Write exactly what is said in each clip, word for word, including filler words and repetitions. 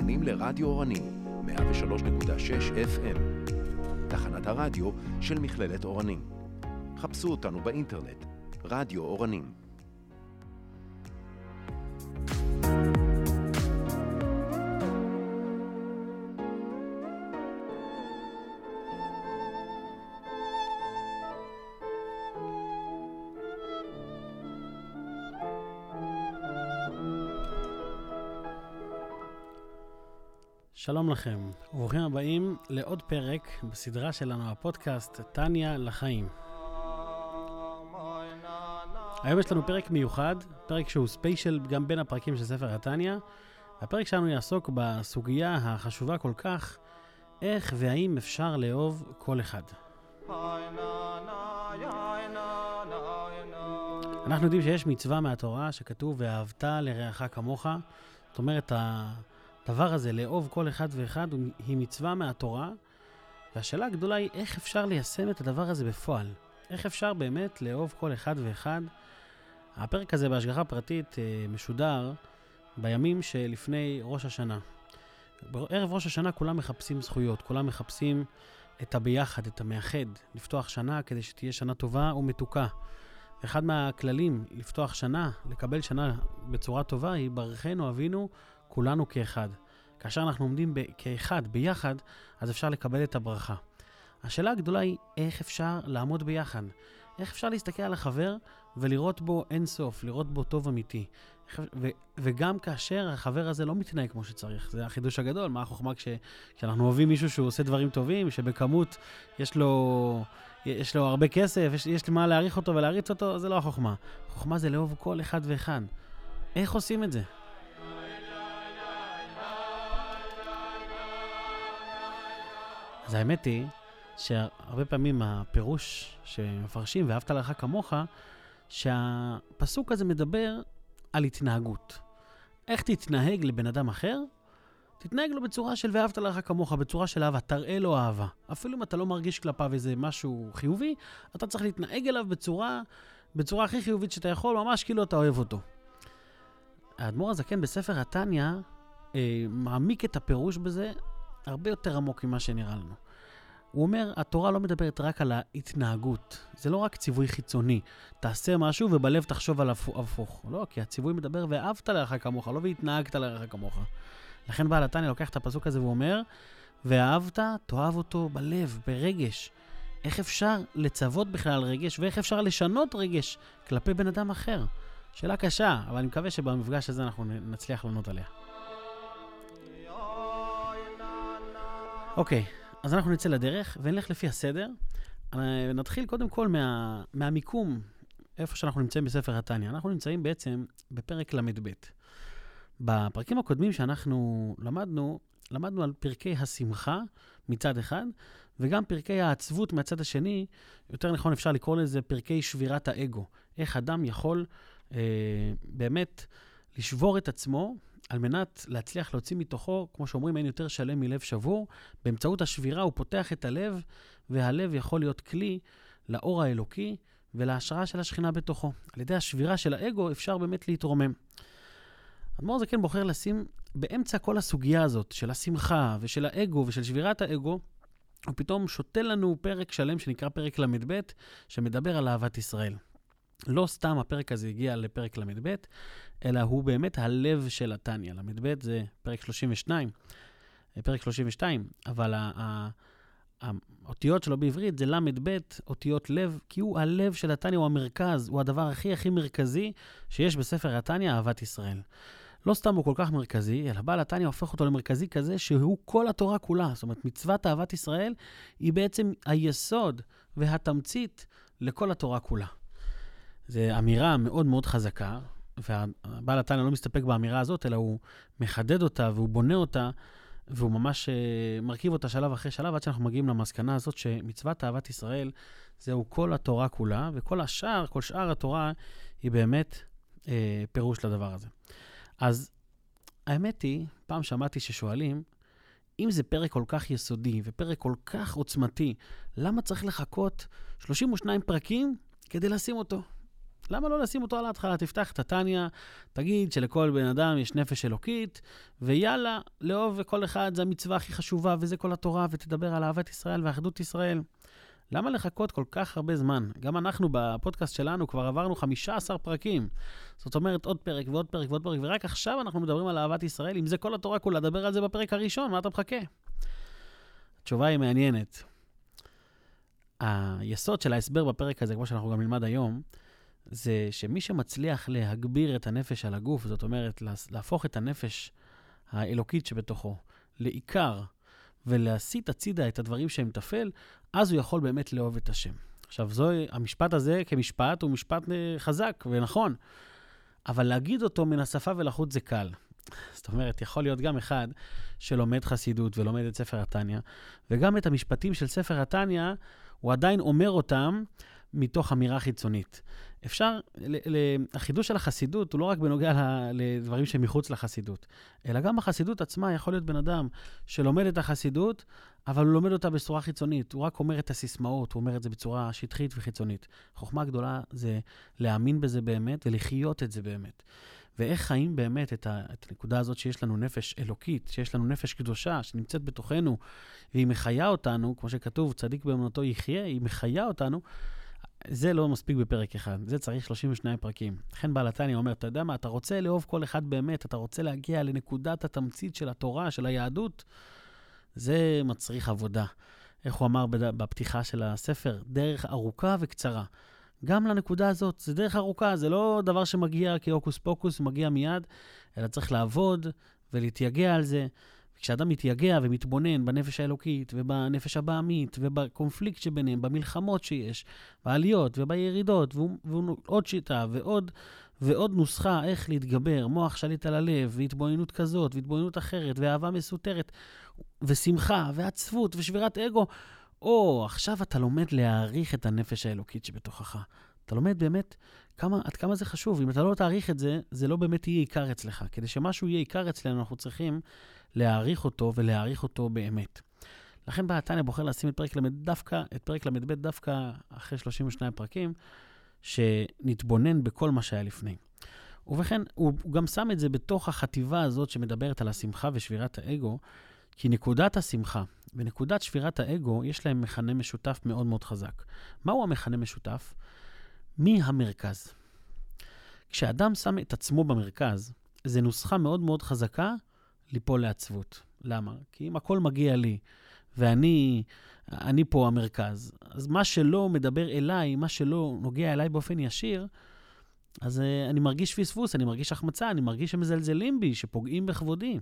מאזינים לרדיו אורנים, מאה ושלוש נקודה שש אף אם, תחנת הרדיו של מכללת אורנים. חפשו אותנו באינטרנט, רדיו אורנים. שלום לכם, וברוכים הבאים לעוד פרק בסדרה שלנו, הפודקאסט טניה לחיים. היום יש לנו פרק מיוחד, פרק שהוא ספיישל גם בין הפרקים של ספר הטניה. הפרק שלנו יעסוק בסוגיה החשובה כל כך, איך והאם אפשר לאהוב כל אחד. אנחנו יודעים שיש מצווה מהתורה שכתוב ואהבת לרעך כמוך. זאת אומרת, הדבר הזה, לאהוב כל אחד ואחד, היא מצווה מהתורה, והשאלה הגדולה היא איך אפשר ליישם את הדבר הזה בפועל. איך אפשר באמת לאהוב כל אחד ואחד. הפרק הזה בהשגחה פרטית משודר בימים שלפני ראש השנה. בערב ראש השנה כולם מחפשים זכויות, כולם מחפשים את הביחד, את המאחד, לפתוח שנה כדי שתהיה שנה טובה ומתוקה. אחד מהכללים לפתוח שנה, לקבל שנה בצורה טובה, היא ברכנו אבינו כולנו כאחד. כאשר אנחנו עומדים ב- כאחד, ביחד, אז אפשר לקבל את הברכה. השאלה הגדולה היא איך אפשר לעמוד ביחד. איך אפשר להסתכל על החבר ולראות בו אין סוף, לראות בו טוב אמיתי. ו- וגם כאשר החבר הזה לא מתנהג כמו שצריך. זה החידוש הגדול. מה החוכמה כש- כשאנחנו אוהבים מישהו שהוא עושה דברים טובים, שבכמות יש לו, יש לו הרבה כסף, יש, יש מה להעריך אותו ולהריץ אותו, זה לא החוכמה. החוכמה זה לאהוב כל אחד ואחד. איך עושים את זה? אז האמת היא שהרבה פעמים הפירוש שמפרשים ואהבת לרעך כמוך, שהפסוק הזה מדבר על התנהגות. איך תתנהג לבן אדם אחר? תתנהג לו בצורה של ואהבת לרעך כמוך, בצורה של אהבה, תראה לו אהבה. אפילו אם אתה לא מרגיש כלפיו איזה משהו חיובי, אתה צריך להתנהג אליו בצורה, בצורה הכי חיובית שאתה יכול, ממש כאילו אתה אוהב אותו. האדמו"ר הזקן בספר הטניה אה, מעמיק את הפירוש בזה הרבה יותר עמוק ממה שנראה לנו. הוא אומר, התורה לא מדברת רק על ההתנהגות. זה לא רק ציווי חיצוני. תעשה משהו ובלב תחשוב על הפוך. לא, כי הציווי מדבר ואהבת לרעך כמוך, לא והתנהגת לרעך כמוך. לכן בעל התניה לוקח את הפסוק הזה ואומר, ואהבת, תאהב אותו בלב, ברגש. איך אפשר לצוות בכלל רגש, ואיך אפשר לשנות רגש כלפי בן אדם אחר? שאלה קשה, אבל אני מקווה שבמפגש הזה אנחנו נצליח לענות עליה. אוקיי. אז אנחנו נצא לדרך ונלך לפי הסדר. נתחיל קודם כל מה, מהמיקום, איפה שאנחנו נמצאים בספר הטניה. אנחנו נמצאים בעצם בפרק למד ב'. בפרקים הקודמים שאנחנו למדנו, למדנו על פרקי השמחה מצד אחד, וגם פרקי העצבות מהצד השני, יותר נכון אפשר לקרוא לזה פרקי שבירת האגו. איך אדם יכול אה, באמת לשבור את עצמו, על מנת להצליח להוציא מתוכו, כמו שאומרים, אין יותר שלם מלב שבור. באמצעות השבירה הוא פותח את הלב, והלב יכול להיות כלי לאור האלוקי ולהשראה של השכינה בתוכו. על ידי השבירה של האגו אפשר באמת להתרומם. האדמו"ר הזקן בוחר לשים באמצע כל הסוגיה הזאת של השמחה ושל האגו ושל שבירת האגו, הוא פתאום שותה לנו פרק שלם שנקרא פרק למד ב', שמדבר על אהבת ישראל. לא סתם הפרק הזה הגיע לפרק למד ב', אלא הוא באמת הלב של הטניה. למד ב' זה פרק שלושים ושתיים, פרק שלושים ושתיים, אבל האותיות שלו בעברית זה למד ב', אותיות לב, כי הוא הלב של הטניה, הוא המרכז, הוא הדבר הכי הכי מרכזי שיש בספר הטניה, אהבת ישראל. לא סתם הוא כל כך מרכזי, אלא בעל הטניה הופך אותו למרכזי כזה שהוא כל התורה כולה. זאת אומרת, מצוות אהבת ישראל היא בעצם היסוד והתמצית לכל התורה כולה. זו אמירה מאוד מאוד חזקה, והבעל הטניה לא מסתפק באמירה הזאת, אלא הוא מחדד אותה והוא בונה אותה, והוא ממש מרכיב אותה שלב אחרי שלב, עד שאנחנו מגיעים למסקנה הזאת שמצוות אהבת ישראל זהו כל התורה כולה, וכל השאר, כל שאר התורה היא באמת אה, פירוש לדבר הזה. אז האמת היא, פעם שמעתי ששואלים, אם זה פרק כל כך יסודי ופרק כל כך עוצמתי, למה צריך לחכות שלושים ושניים פרקים כדי לשים אותו? למה לא לשים אותו על ההתחלה? תפתח את התניא, תגיד שלכל בן אדם יש נפש אלוקית, ויאללה, לאהוב כל אחד זה המצווה הכי חשובה, וזה כל התורה, ותדבר על אהבת ישראל ואחדות ישראל. למה לחכות כל כך הרבה זמן? גם אנחנו בפודקאסט שלנו כבר עברנו חמישה עשר פרקים. זאת אומרת, עוד פרק ועוד פרק ועוד פרק, ורק עכשיו אנחנו מדברים על אהבת ישראל. אם זה כל התורה כולה, לדבר על זה בפרק הראשון, מה אתה מחכה? התשובה היא מעניינת. היסוד של ההסבר בפרק הזה, כמו שאנחנו גם נלמד היום, זה שמי שמצליח להגביר את הנפש על הגוף, זאת אומרת, להפוך את הנפש האלוקית שבתוכו לעיקר, ולהסיט הצידה את הדברים שהם תפל, אז הוא יכול באמת לאהוב את השם. עכשיו, זו, המשפט הזה כמשפט הוא משפט חזק ונכון, אבל להגיד אותו מן השפה ולחוץ זה קל. זאת אומרת, יכול להיות גם אחד שלומד חסידות ולומד את ספר התניא, וגם את המשפטים של ספר התניא, הוא עדיין אומר אותם מתוך אמירה חיצונית. אפשר, החידוש של החסידות הוא לא רק בנוגע לדברים שמחוץ לחסידות, אלא גם החסידות עצמה יכול להיות בן אדם שלומד את החסידות, אבל הוא לומד אותה בצורה חיצונית. הוא רק אומר את הסיסמאות, הוא אומר את זה בצורה שטחית וחיצונית. חוכמה גדולה זה להאמין בזה באמת ולחיות את זה באמת. ואיך חיים באמת את, ה, את הנקודה הזאת שיש לנו נפש אלוקית, שיש לנו נפש קדושה, שנמצאת בתוכנו, והיא מחיה אותנו, כמו שכתוב, צדיק באמונתו יחיה, היא מחיה אותנו, זה לא מספיק בפרק אחד, זה צריך שלושים ושניים פרקים. לכן בעל התניא אומר, אתה יודע מה, אתה רוצה לאהוב כל אחד באמת, אתה רוצה להגיע לנקודת התמצית של התורה, של היהדות, זה מצריך עבודה. איך הוא אמר בפתיחה של הספר, דרך ארוכה וקצרה. גם לנקודה הזאת, זה דרך ארוכה, זה לא דבר שמגיע כהוקוס פוקוס, מגיע מיד, אלא צריך לעבוד ולהתייגע על זה. כשאדם מתייגע ומתבונן בנפש האלוקית ובנפש הבעמית ובקונפליקט שביניהם, במלחמות שיש, בעליות ובירידות, ועוד שיטה ועוד, ועוד נוסחה איך להתגבר, מוח שליט על הלב, והתבוננות כזאת, והתבוננות אחרת, ואהבה מסותרת, ושמחה, ועצבות, ושבירת אגו, או, עכשיו אתה לומד להעריך את הנפש האלוקית שבתוכך. אתה לומד באמת כמה, עד כמה זה חשוב. אם אתה לא תעריך את זה, זה לא באמת יהיה עיקר אצלך. כדי שמשהו יהיה עיקר אצלנו, אנחנו צריכים להעריך אותו ולהעריך אותו באמת. לכן בעל התניא בוחר לשים את פרק למד דווקא, את פרק למד דווקא אחרי שלושים ושניים פרקים, שנתבונן בכל מה שהיה לפני. ובכן, הוא, הוא גם שם את זה בתוך החטיבה הזאת שמדברת על השמחה ושבירת האגו, כי נקודת השמחה ונקודת שבירת האגו, יש להם מכנה משותף מאוד מאוד חזק. מהו המכנה משותף? מי המרכז? כשאדם שם את עצמו במרכז, זה נוסחה מאוד מאוד חזקה ליפול לעצבות. למה? כי אם הכל מגיע לי, ואני אני פה המרכז, אז מה שלא מדבר אליי, מה שלא נוגע אליי באופן ישיר, אז uh, אני מרגיש פספוס, אני מרגיש החמצה, אני מרגיש שמזלזלים בי, שפוגעים בכבודי.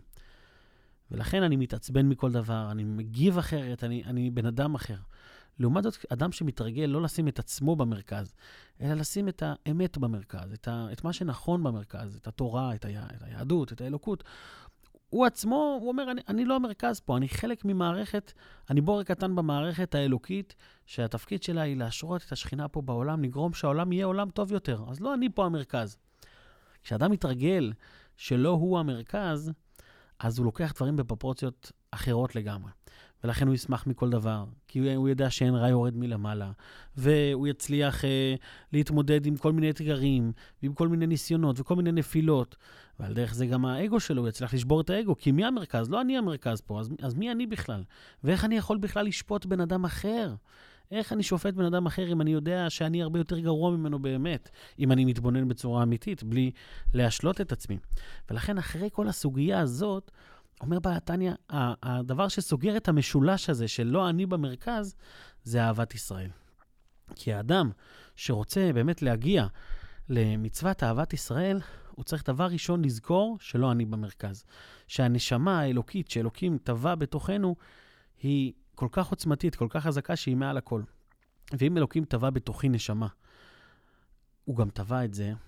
ולכן אני מתעצבן מכל דבר, אני מגיב אחרת, אני, אני בן אדם אחר. לעומת זאת, אדם שמתרגל לא לשים את עצמו במרכז, אלא לשים את האמת במרכז, את, ה, את מה שנכון במרכז, את התורה, את, ה, את היהדות, את האלוקות. הוא עצמו, הוא אומר, אני, אני לא המרכז פה, אני חלק ממערכת, אני בור קטן במערכת האלוקית, שהתפקיד שלה היא להשרות את השכינה פה בעולם, לגרום שהעולם יהיה עולם טוב יותר. אז לא אני פה המרכז. כשאדם מתרגל שלא הוא המרכז, אז הוא לוקח דברים בפרופורציות אחרות לגמרי. ולכן הוא ישמח מכל דבר, כי הוא יודע שאין רע יורד מלמעלה, והוא יצליח אה, להתמודד עם כל מיני אתגרים, ועם כל מיני ניסיונות וכל מיני נפילות, ועל דרך זה גם האגו שלו, הוא יצליח לשבור את האגו, כי מי המרכז? לא אני המרכז פה, אז, אז מי אני בכלל? ואיך אני יכול בכלל לשפוט בן אדם אחר? איך אני שופט בן אדם אחר אם אני יודע שאני הרבה יותר גרוע ממנו באמת, אם אני מתבונן בצורה אמיתית, בלי להשלות את עצמי. ולכן אחרי כל הסוגיה הזאת, אומר בעל התניא, הדבר שסוגר את המשולש הזה של לא אני במרכז, זה אהבת ישראל. כי האדם שרוצה באמת להגיע למצוות אהבת ישראל, הוא צריך דבר ראשון לזכור שלא אני במרכז. שהנשמה האלוקית שאלוקים טבע בתוכנו, היא כל כך עוצמתית, כל כך חזקה שהיא מעל הכל. ואם אלוקים טבע בתוכי נשמה, הוא גם טבע את זה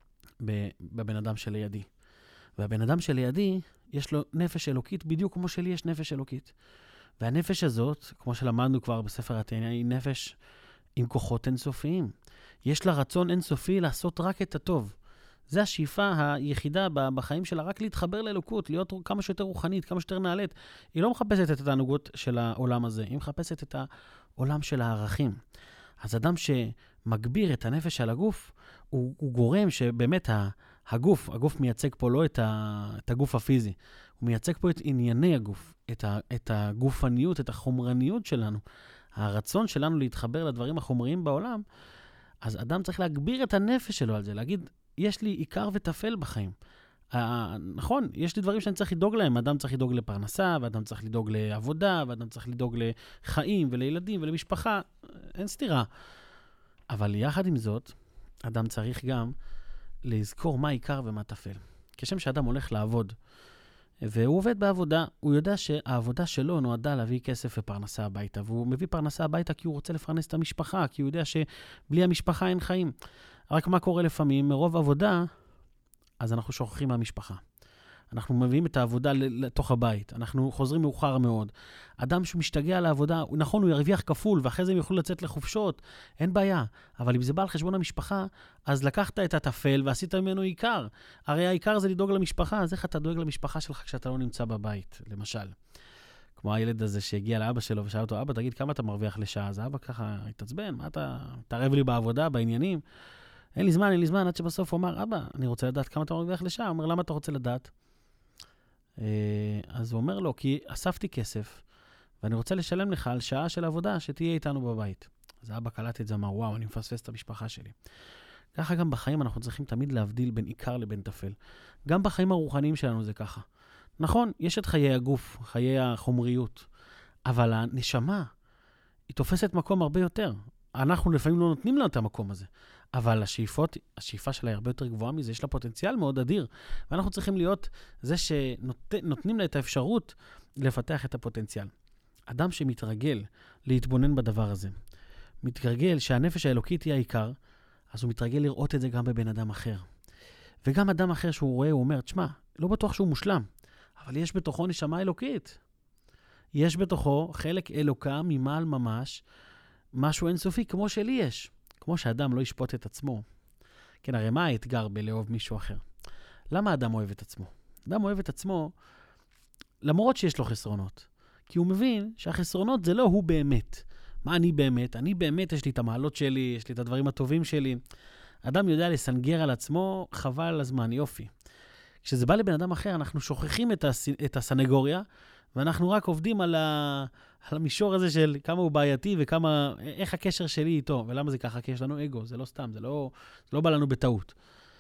בבן אדם שלידי. והבן אדם שלידי, יש לו נפש אלוקית בדיוק כמו שלי יש נפש אלוקית. והנפש הזאת, כמו שלמדנו כבר בספר התניא, היא נפש עם כוחות אינסופיים. יש לה רצון אינסופי לעשות רק את הטוב. זה השאיפה היחידה בחיים שלה, רק להתחבר לאלוקות, להיות כמה שיותר רוחנית, כמה שיותר נעלית. היא לא מחפשת את התענוגות של העולם הזה, היא מחפשת את העולם של הערכים. אז אדם שמגביר את הנפש על הגוף, הוא, הוא גורם שבאמת הגוף, הגוף מייצג פה לא את, ה, את הגוף הפיזי, הוא מייצג פה את ענייני הגוף, את, ה, את הגופניות, את החומרניות שלנו, הרצון שלנו להתחבר לדברים החומריים בעולם, אז אדם צריך להגביר את הנפש שלו על זה, להגיד, יש לי עיקר וטפל בחיים. אה, נכון, יש לי דברים שאני צריך לדאוג להם, אדם צריך לדאוג לפרנסה, ואדם צריך לדאוג לעבודה, ואדם צריך לדאוג לחיים ולילדים ולמשפחה, אין סתירה. אבל יחד עם זאת, אדם צריך גם לזכור מה עיקר ומה טפל. כשם שאדם הולך לעבוד, והוא עובד בעבודה, הוא יודע שהעבודה שלו נועדה להביא כסף ופרנסה הביתה, והוא מביא פרנסה הביתה כי הוא רוצה לפרנס את המשפחה, כי הוא יודע שבלי המשפחה אין חיים. רק מה קורה לפעמים? מרוב עבודה, אז אנחנו שוכחים מהמשפחה. אנחנו מביאים את העבודה לתוך הבית, אנחנו חוזרים מאוחר מאוד. אדם שמשתגע לעבודה, נכון, הוא ירוויח כפול, ואחרי זה הם יוכלו לצאת לחופשות, אין בעיה. אבל אם זה בא על חשבון המשפחה, אז לקחת את הטפל ועשית ממנו עיקר. הרי העיקר זה לדאוג למשפחה, אז איך אתה דואג למשפחה שלך כשאתה לא נמצא בבית, למשל? כמו הילד הזה שהגיע לאבא שלו ושאל אותו, אבא, תגיד, כמה אתה מרוויח לשעה? אז אבא ככה התעצבן, מה אתה תערב לי בעבודה, בעניינים? אין לי זמן, אין לי זמן, עד שבסוף הוא אמר, אבא, אני רוצה לדעת כמה אתה מרוויח לשעה. הוא אומר, למה אתה רוצה לדעת? אז הוא אומר לו, כי אספתי כסף, ואני רוצה לשלם לך על שעה של עבודה שתהיה איתנו בבית. אז האבא קלט את זה, אמר, וואו, אני מפספס את המשפחה שלי. ככה גם בחיים אנחנו צריכים תמיד להבדיל בין עיקר לבין טפל. גם בחיים הרוחניים שלנו זה ככה. נכון, יש את חיי הגוף, חיי החומריות, אבל הנשמה, היא תופסת מקום הרבה יותר. אנחנו לפעמים לא נותנים לה את המקום הזה. אבל השאיפות, השאיפה שלה היא הרבה יותר גבוהה מזה, יש לה פוטנציאל מאוד אדיר. ואנחנו צריכים להיות זה שנותנים לה את האפשרות לפתח את הפוטנציאל. אדם שמתרגל להתבונן בדבר הזה, מתרגל שהנפש האלוקית היא העיקר, אז הוא מתרגל לראות את זה גם בבן אדם אחר. וגם אדם אחר שהוא רואה, הוא אומר, תשמע, לא בטוח שהוא מושלם, אבל יש בתוכו נשמה אלוקית. יש בתוכו חלק אלוקה ממעל ממש, משהו אינסופי כמו שלי יש. כמו שאדם לא ישפוט את עצמו. כן, הרי מה האתגר בלאהוב מישהו אחר? למה אדם אוהב את עצמו? אדם אוהב את עצמו למרות שיש לו חסרונות. כי הוא מבין שהחסרונות זה לא הוא באמת. מה אני באמת? אני באמת, יש לי את המעלות שלי, יש לי את הדברים הטובים שלי. אדם יודע לסנגר על עצמו, חבל על הזמן, יופי. כשזה בא לבן אדם אחר, אנחנו שוכחים את, הס... את הסנגוריה, ואנחנו רק עובדים על, ה... על המישור הזה של כמה הוא בעייתי וכמה, איך הקשר שלי איתו, ולמה זה ככה? כי יש לנו אגו, זה לא סתם, זה לא, זה לא בא לנו בטעות.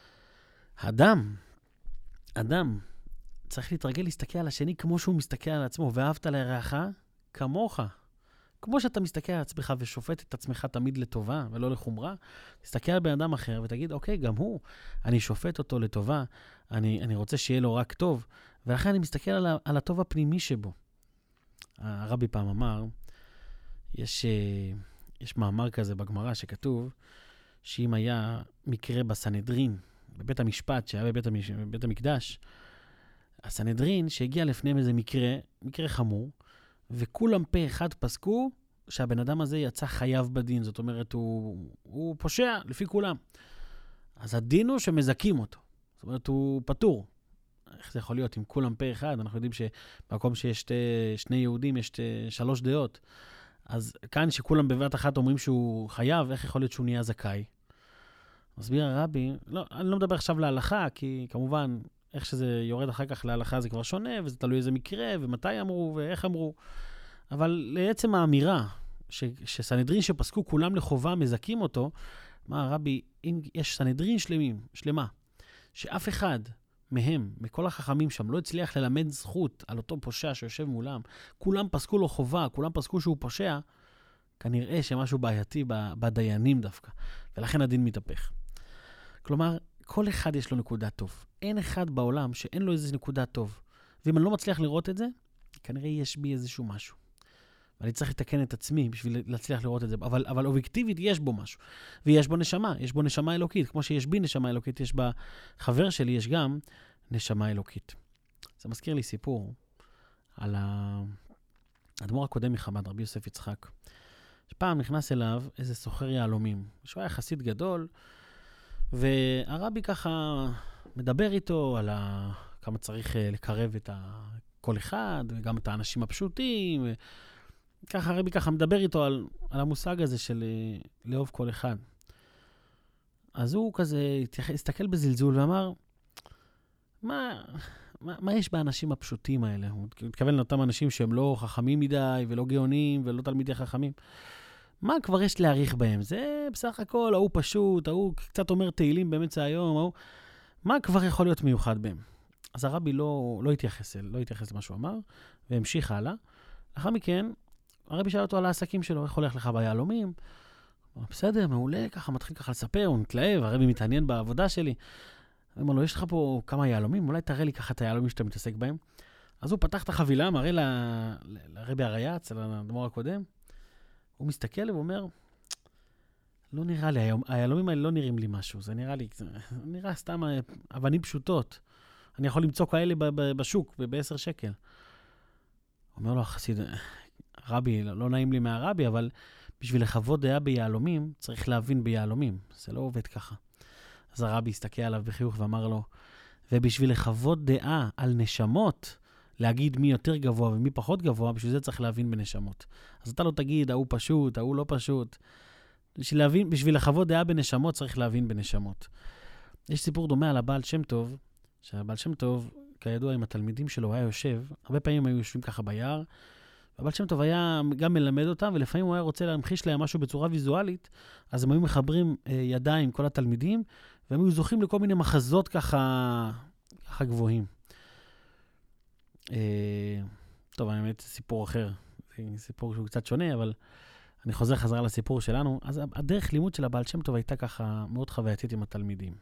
אדם, אדם, צריך להתרגל להסתכל על השני כמו שהוא מסתכל על עצמו, ואהבת לרעך כמוך. כמו שאתה מסתכל על עצמך ושופט את עצמך תמיד לטובה ולא לחומרה, תסתכל על בן אדם אחר ותגיד, אוקיי, גם הוא, אני שופט אותו לטובה, אני, אני רוצה שיהיה לו רק טוב, ולכן אני מסתכל על, על הטוב הפנימי שבו. הרבי פעם אמר, יש, יש מאמר כזה בגמרא שכתוב, שאם היה מקרה בסנהדרין, בבית המשפט שהיה בבית, המש... בבית המקדש, הסנהדרין שהגיע לפניהם איזה מקרה, מקרה חמור, וכולם פה אחד פסקו שהבן אדם הזה יצא חייב בדין, זאת אומרת, הוא, הוא פושע לפי כולם. אז הדין הוא שמזכים אותו. זאת אומרת, הוא פטור. איך זה יכול להיות? אם כולם פה אחד, אנחנו יודעים שבמקום שיש שתי, שני יהודים, יש שתי, שלוש דעות. אז כאן שכולם בבת אחת אומרים שהוא חייב, איך יכול להיות שהוא נהיה זכאי? מסביר הרבי, לא, אני לא מדבר עכשיו להלכה, כי כמובן, איך שזה יורד אחר כך להלכה זה כבר שונה, וזה תלוי איזה מקרה, ומתי אמרו, ואיך אמרו. אבל לעצם האמירה, ש, שסנהדרין שפסקו כולם לחובה מזכים אותו, מה הרבי, אם יש סנהדרין שלמים, שלמה, שאף אחד מהם, מכל החכמים שם, לא הצליח ללמד זכות על אותו פושע שיושב מולם, כולם פסקו לו חובה, כולם פסקו שהוא פושע, כנראה שמשהו בעייתי בדיינים דווקא, ולכן הדין מתהפך. כלומר, כל אחד יש לו נקודה טוב. אין אחד בעולם שאין לו איזו נקודה טוב. ואם אני לא מצליח לראות את זה, כנראה יש בי איזשהו משהו. ואני צריך לתקן את עצמי בשביל להצליח לראות את זה. אבל, אבל אובייקטיבית יש בו משהו. ויש בו נשמה, יש בו נשמה אלוקית. כמו שיש בי נשמה אלוקית, יש בחבר שלי, יש גם נשמה אלוקית. זה מזכיר לי סיפור על האדמו"ר הקודם מחב"ד, רבי יוסף יצחק. פעם נכנס אליו איזה סוחר יהלומים. שהוא היה חסיד גדול, והרבי ככה מדבר איתו על ה... כמה צריך לקרב את ה... כל אחד, וגם את האנשים הפשוטים. ככה הרבי ככה מדבר איתו על, על המושג הזה של לאהוב כל אחד. אז הוא כזה הסתכל בזלזול ואמר, מה, מה, מה יש באנשים הפשוטים האלה? הוא מתכוון לאותם אנשים שהם לא חכמים מדי ולא גאונים ולא תלמידי חכמים. מה כבר יש להעריך בהם? זה בסך הכל, ההוא פשוט, ההוא קצת אומר תהילים באמצע היום, ההוא... מה כבר יכול להיות מיוחד בהם? אז הרבי לא, לא התייחס, לא התייחס למה שהוא אמר, והמשיך הלאה. לאחר מכן, הרבי שאל אותו על העסקים שלו, איך הולך לך ביהלומים? בסדר, מעולה, ככה מתחיל ככה לספר, הוא מתלהב, הרבי מתעניין בעבודה שלי. הוא אומר לו, יש לך פה כמה יהלומים? אולי תראה לי ככה את היהלומים שאתה מתעסק בהם. אז הוא פתח את החבילה, מראה ל... לרבי הרייץ, לדמור הקודם. הוא מסתכל ואומר, לא נראה לי, היהלומים האלה לא נראים לי משהו, זה נראה לי, זה נראה סתם אבנים פשוטות. אני יכול למצוא כאלה בשוק, ב-עשר שקל. אומר לו החסיד, רבי, לא נעים לי מהרבי, אבל בשביל לחוות דעה ביהלומים, צריך להבין ביהלומים. זה לא עובד ככה. אז הרבי הסתכל עליו בחיוך ואמר לו, ובשביל לחוות דעה על נשמות, להגיד מי יותר גבוה ומי פחות גבוה, בשביל זה צריך להבין בנשמות. אז אתה לא תגיד, ההוא פשוט, ההוא לא פשוט. בשביל, להבין, בשביל לחוות דעה בנשמות, צריך להבין בנשמות. יש סיפור דומה על הבעל שם טוב, שהבעל שם טוב, כידוע עם התלמידים שלו, היה יושב, הרבה פעמים היו יושבים ככה ביער, והבעל שם טוב היה גם מלמד אותם, ולפעמים הוא היה רוצה להמחיש להם משהו בצורה ויזואלית, אז הם היו מחברים אה, ידיים, כל התלמידים, והם היו זוכים לכל מיני מחזות ככה, ככה גבוהים. אה, טוב, אני באמת סיפור אחר, זה סיפור שהוא קצת שונה, אבל אני חוזר חזרה לסיפור שלנו. אז הדרך לימוד של הבעל שם טוב הייתה ככה מאוד חווייתית עם התלמידים.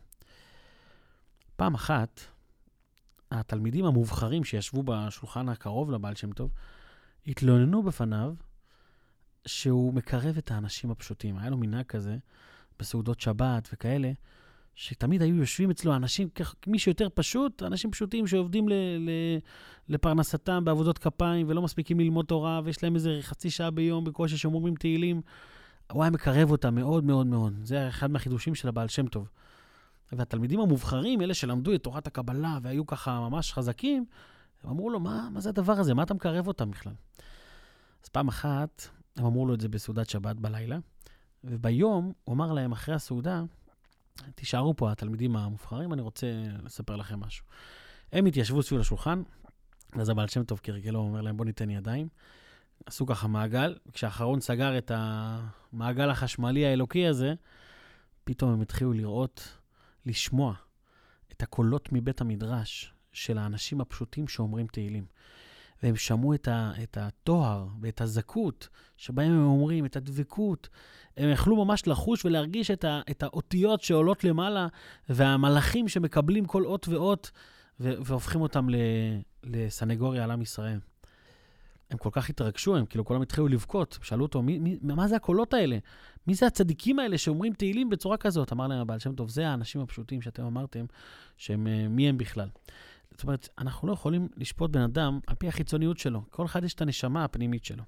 פעם אחת, התלמידים המובחרים שישבו בשולחן הקרוב לבעל שם טוב, התלוננו בפניו שהוא מקרב את האנשים הפשוטים. היה לו מנהג כזה, בסעודות שבת וכאלה, שתמיד היו יושבים אצלו אנשים, מי שיותר פשוט, אנשים פשוטים שעובדים ל, ל, לפרנסתם בעבודות כפיים, ולא מספיקים ללמוד תורה, ויש להם איזה חצי שעה ביום בקושי שאומרים תהילים. הוא היה מקרב אותם מאוד מאוד מאוד. זה היה אחד מהחידושים של הבעל שם טוב. והתלמידים המובחרים, אלה שלמדו את תורת הקבלה, והיו ככה ממש חזקים, הם אמרו לו, מה, מה זה הדבר הזה? מה אתה מקרב אותם בכלל? אז פעם אחת, הם אמרו לו את זה בסעודת שבת בלילה, וביום הוא אמר להם אחרי הסעודה, תישארו פה התלמידים המובחרים, אני רוצה לספר לכם משהו. הם התיישבו סביב לשולחן, אז הבעל שם טוב כרגלו אומר להם, בוא ניתן ידיים. עשו ככה מעגל, כשהאחרון סגר את המעגל החשמלי האלוקי הזה, פתאום הם התחילו לראות, לשמוע את הקולות מבית המדרש של האנשים הפשוטים שאומרים תהילים. והם שמעו את, ה, את התואר ואת הזכות שבהם הם אומרים, את הדבקות. הם יכלו ממש לחוש ולהרגיש את, ה, את האותיות שעולות למעלה, והמלאכים שמקבלים כל אות ואות, ו, והופכים אותם ל, לסנגוריה על עם ישראל. הם כל כך התרגשו, הם כאילו כולם התחילו לבכות, שאלו אותו, מי, מי, מה זה הקולות האלה? מי זה הצדיקים האלה שאומרים תהילים בצורה כזאת? אמר להם הבעל שם טוב, זה האנשים הפשוטים שאתם אמרתם, שהם, מי הם בכלל? זאת אומרת, אנחנו לא יכולים לשפוט בן אדם על פי החיצוניות שלו. כל אחד יש את הנשמה הפנימית שלו.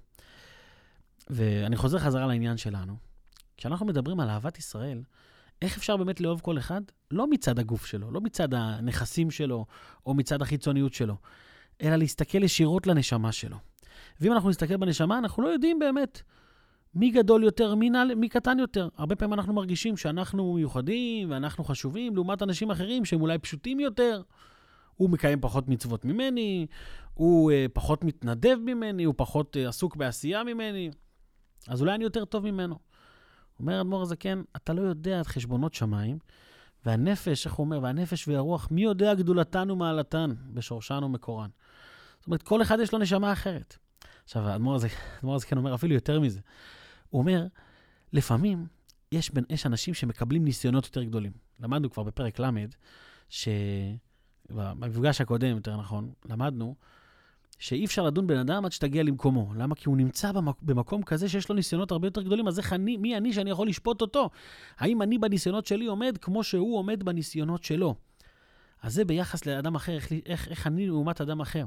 ואני חוזר חזרה לעניין שלנו. כשאנחנו מדברים על אהבת ישראל, איך אפשר באמת לאהוב כל אחד? לא מצד הגוף שלו, לא מצד הנכסים שלו, או מצד החיצוניות שלו, אלא להסתכל ישירות לנשמה שלו. ואם אנחנו נסתכל בנשמה, אנחנו לא יודעים באמת מי גדול יותר, מי, נעל, מי קטן יותר. הרבה פעמים אנחנו מרגישים שאנחנו מיוחדים, ואנחנו חשובים, לעומת אנשים אחרים שהם אולי פשוטים יותר. הוא מקיים פחות מצוות ממני, הוא uh, פחות מתנדב ממני, הוא פחות uh, עסוק בעשייה ממני, אז אולי אני יותר טוב ממנו. אומר אדמו"ר הזקן, אתה לא יודע את חשבונות שמיים, והנפש, איך הוא אומר, והנפש והרוח, מי יודע גדולתן ומעלתן, בשורשן ומקורן. זאת אומרת, כל אחד יש לו נשמה אחרת. עכשיו, האדמו"ר הזקן אומר אפילו יותר מזה. הוא אומר, לפעמים יש, בין, יש אנשים שמקבלים ניסיונות יותר גדולים. למדנו כבר בפרק למד, ש... במפגש הקודם, יותר נכון, למדנו שאי אפשר לדון בן אדם עד שתגיע למקומו. למה? כי הוא נמצא במק... במקום כזה שיש לו ניסיונות הרבה יותר גדולים, אז איך אני, מי אני שאני יכול לשפוט אותו? האם אני בניסיונות שלי עומד כמו שהוא עומד בניסיונות שלו? אז זה ביחס לאדם אחר, איך, איך, איך אני לעומת אדם אחר.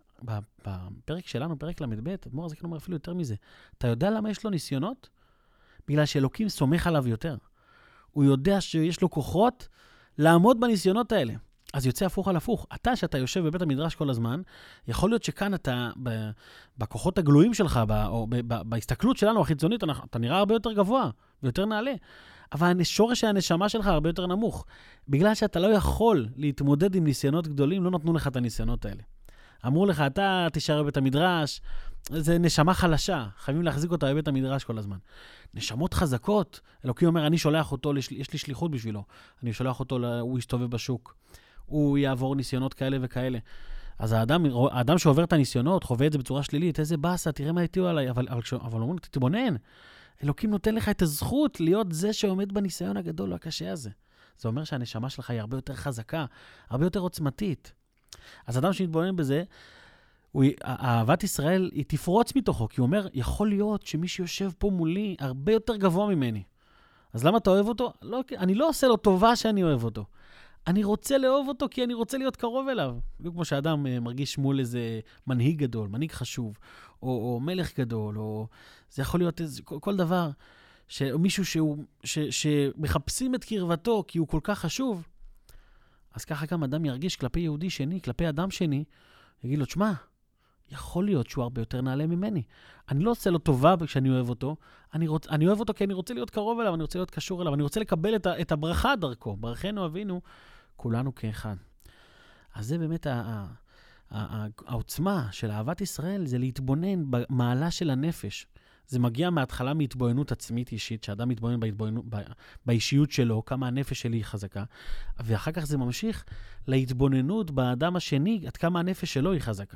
בפרק שלנו, פרק למד ב', אדמו"ר הזקן אומר אפילו יותר מזה. אתה יודע למה יש לו ניסיונות? בגלל שאלוקים סומך עליו יותר. הוא יודע שיש לו כוחות לעמוד בניסיונות האלה. אז יוצא הפוך על הפוך. אתה, שאתה יושב בבית המדרש כל הזמן, יכול להיות שכאן אתה, ב, בכוחות הגלויים שלך, ב, או ב, ב, בהסתכלות שלנו החיצונית, אתה נראה הרבה יותר גבוה ויותר נעלה. אבל שורש הנשמה שלך הרבה יותר נמוך. בגלל שאתה לא יכול להתמודד עם ניסיונות גדולים, לא נתנו לך את הניסיונות האלה. אמרו לך, אתה תישאר בבית המדרש, זה נשמה חלשה, חייבים להחזיק אותה בבית המדרש כל הזמן. נשמות חזקות, אלוקים אומר, אני שולח אותו, יש לי שליחות בשבילו, אני שולח אותו, הוא יסתובב בשוק, הוא יעבור ניסיונות כאלה וכאלה. אז האדם, האדם שעובר את הניסיונות, חווה את זה בצורה שלילית, איזה באסה, תראה מה איתי עליי, אבל, אבל, אבל אומרים, תתבונן, אלוקים נותן לך את הזכות להיות זה שעומד בניסיון הגדול והקשה הזה. זה אומר שהנשמה שלך היא הרבה יותר חזקה, הרבה יותר עוצמתית. אז אדם שמתבונן בזה, הוא, אהבת ישראל היא תפרוץ מתוכו, כי הוא אומר, יכול להיות שמי שיושב פה מולי הרבה יותר גבוה ממני. אז למה אתה אוהב אותו? לא, אני לא עושה לו טובה שאני אוהב אותו. אני רוצה לאהוב אותו כי אני רוצה להיות קרוב אליו. כמו שאדם מרגיש מול איזה מנהיג גדול, מנהיג חשוב, או, או מלך גדול, או זה יכול להיות איזה, כל, כל דבר, שמישהו שהוא, ש, שמחפשים את קרבתו כי הוא כל כך חשוב, אז ככה גם אדם ירגיש כלפי יהודי שני, כלפי אדם שני, יגיד לו, תשמע, יכול להיות שהוא הרבה יותר נעלה ממני. אני לא עושה לו טובה כשאני אוהב אותו, אני, רוצ, אני אוהב אותו כי אני רוצה להיות קרוב אליו, אני רוצה להיות קשור אליו, אני רוצה לקבל את, ה, את הברכה דרכו. ברכנו אבינו, כולנו כאחד. אז זה באמת ה, ה, ה, ה, העוצמה של אהבת ישראל, זה להתבונן במעלה של הנפש. זה מגיע מההתחלה מהתבוננות עצמית אישית, שאדם מתבונן בהתבוננות, ב, באישיות שלו, כמה הנפש שלי היא חזקה, ואחר כך זה ממשיך להתבוננות באדם השני, עד כמה הנפש שלו היא חזקה.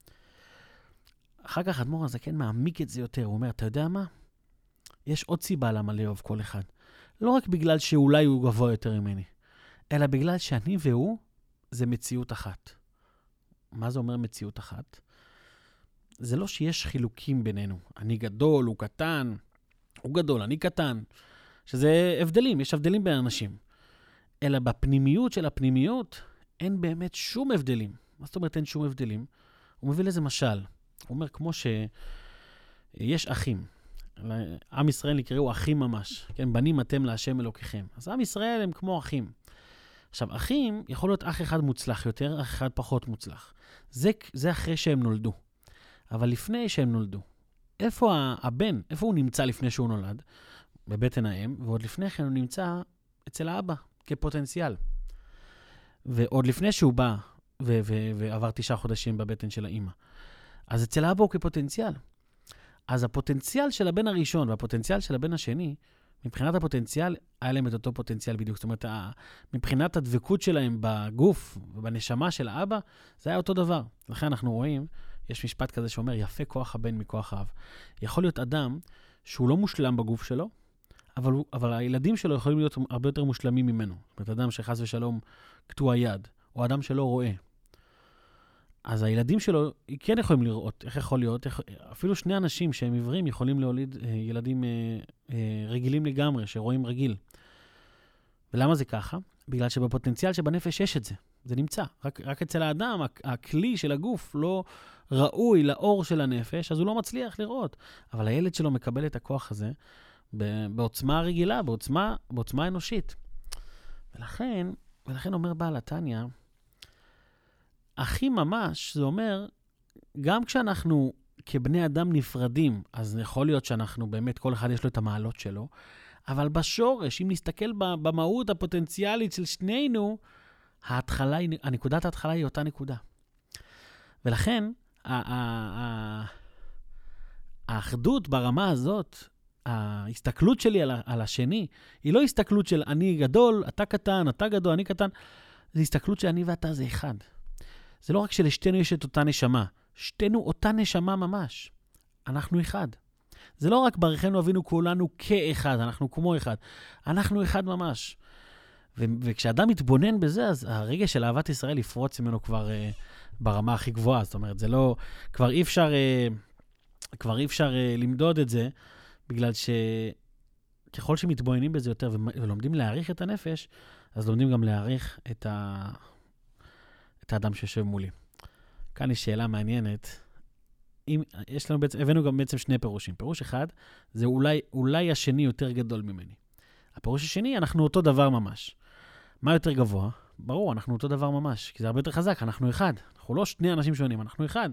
אחר כך אדמו"ר הזקן מעמיק את זה יותר, הוא אומר, אתה יודע מה? יש עוד סיבה למה לאהוב כל אחד. לא רק בגלל שאולי הוא גבוה יותר ממני, אלא בגלל שאני והוא זה מציאות אחת. מה זה אומר מציאות אחת? זה לא שיש חילוקים בינינו. אני גדול, הוא קטן, הוא גדול, אני קטן. שזה הבדלים, יש הבדלים בין אנשים. אלא בפנימיות של הפנימיות, אין באמת שום הבדלים. מה זאת אומרת אין שום הבדלים? הוא מביא לזה משל. הוא אומר כמו שיש אחים. עם ישראל נקראו אחים ממש. כן, בנים אתם להשם אלוקיכם. אז עם ישראל הם כמו אחים. עכשיו, אחים יכול להיות אח אחד מוצלח יותר, אח אחד פחות מוצלח. זה, זה אחרי שהם נולדו. אבל לפני שהם נולדו, איפה הבן, איפה הוא נמצא לפני שהוא נולד? בבטן האם, ועוד לפני כן הוא נמצא אצל האבא, כפוטנציאל. ועוד לפני שהוא בא ו- ו- ועבר תשעה חודשים בבטן של האמא. אז אצל האבא הוא כפוטנציאל. אז הפוטנציאל של הבן הראשון והפוטנציאל של הבן השני, מבחינת הפוטנציאל, היה להם את אותו פוטנציאל בדיוק. זאת אומרת, מבחינת הדבקות שלהם בגוף ובנשמה של האבא, זה היה אותו דבר. לכן אנחנו רואים, יש משפט כזה שאומר, יפה כוח הבן מכוח האב. יכול להיות אדם שהוא לא מושלם בגוף שלו, אבל, הוא, אבל הילדים שלו יכולים להיות הרבה יותר מושלמים ממנו. זאת אומרת, אדם שחס ושלום קטוע יד, או אדם שלא רואה. אז הילדים שלו כן יכולים לראות איך יכול להיות, איך, אפילו שני אנשים שהם עיוורים יכולים להוליד אה, ילדים אה, אה, רגילים לגמרי, שרואים רגיל. ולמה זה ככה? בגלל שבפוטנציאל שבנפש יש את זה. זה נמצא. רק, רק אצל האדם, הכלי של הגוף לא ראוי לאור של הנפש, אז הוא לא מצליח לראות. אבל הילד שלו מקבל את הכוח הזה בעוצמה רגילה, בעוצמה, בעוצמה אנושית. ולכן, ולכן אומר בעל התניא, הכי ממש, זה אומר, גם כשאנחנו כבני אדם נפרדים, אז יכול להיות שאנחנו באמת, כל אחד יש לו את המעלות שלו, אבל בשורש, אם נסתכל במהות הפוטנציאלית של שנינו, ההתחלה, הנקודת ההתחלה היא אותה נקודה. ולכן, האחדות ברמה הזאת, ההסתכלות שלי על השני, היא לא הסתכלות של אני גדול, אתה קטן, אתה גדול, אני קטן, זה הסתכלות שאני ואתה זה אחד. זה לא רק שלשתינו יש את אותה נשמה, שתינו אותה נשמה ממש. אנחנו אחד. זה לא רק ברכנו אבינו כולנו כאחד, אנחנו כמו אחד. אנחנו אחד ממש. ו- וכשאדם מתבונן בזה, אז הרגע של אהבת ישראל יפרוץ ממנו כבר uh, ברמה הכי גבוהה. זאת אומרת, זה לא, כבר אי אפשר, uh, כבר אי אפשר uh, למדוד את זה, בגלל שככל שמתבוננים בזה יותר ולומדים להעריך את הנפש, אז לומדים גם להעריך את ה... את האדם שיושב מולי. כאן יש שאלה מעניינת. אם, יש לנו בעצם, הבאנו גם בעצם שני פירושים. פירוש אחד, זה אולי, אולי השני יותר גדול ממני. הפירוש השני, אנחנו אותו דבר ממש. מה יותר גבוה? ברור, אנחנו אותו דבר ממש, כי זה הרבה יותר חזק, אנחנו אחד. אנחנו לא שני אנשים שונים, אנחנו אחד.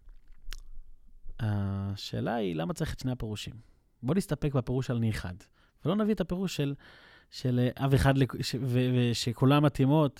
השאלה היא, למה צריך את שני הפירושים? בוא נסתפק בפירוש על אני אחד. ולא נביא את הפירוש של, של אב אחד ש, ו, ושכולם מתאימות,